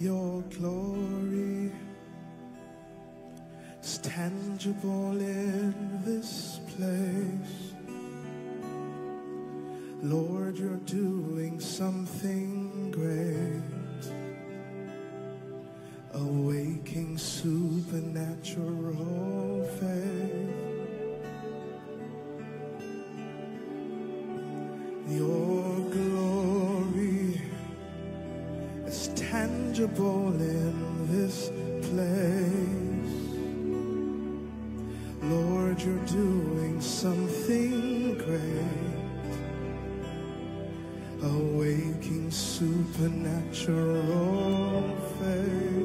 Your glory is tangible in this place. Lord, you're doing something great. Awaking supernatural faith. Your glory is tangible in this place. Lord, you're doing something great. Awaking supernatural faith.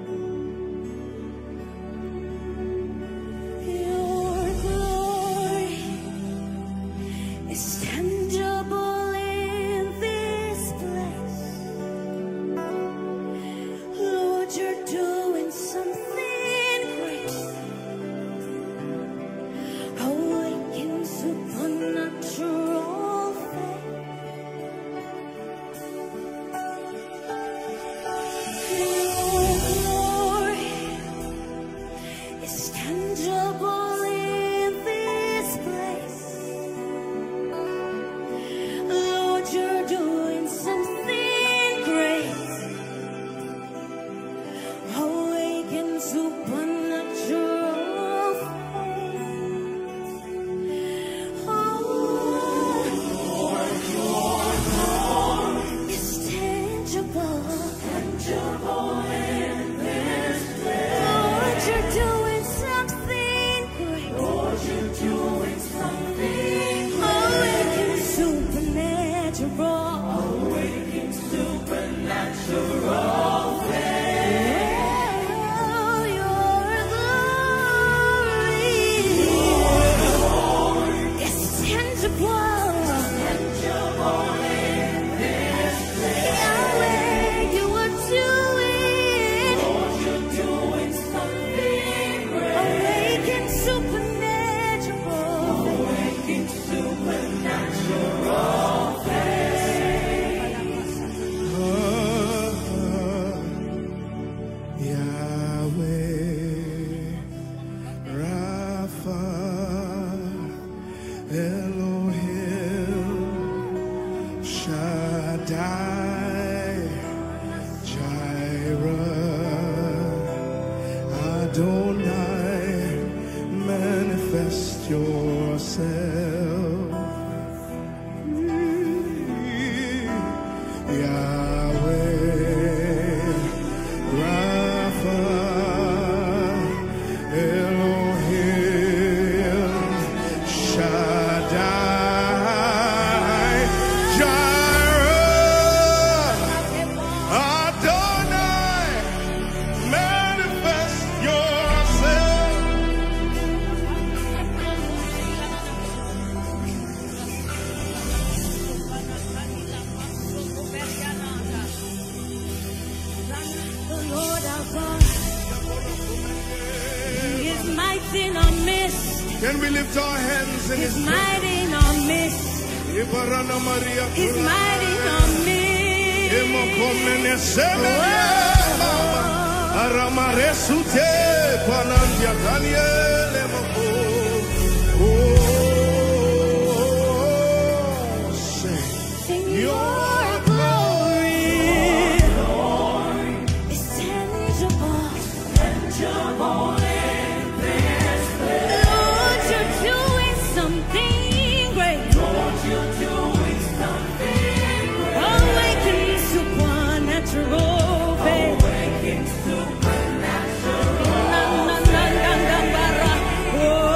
Can we lift our hands in His mighty in our midst. He's mighty in our Sing your glory is tangible. Supernatural faith.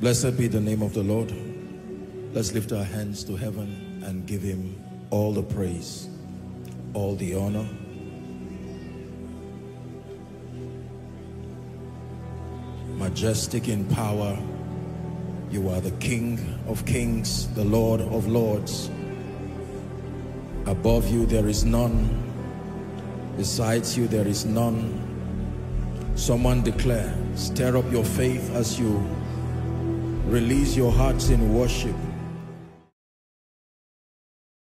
Blessed be the name of the Lord. Let's lift our hands to heaven and give him all the praise, all the honor. Majestic in power, you are the King of kings, the Lord of lords. Above you there is none, besides you there is none. Someone declare, stir up your faith as you release your hearts in worship.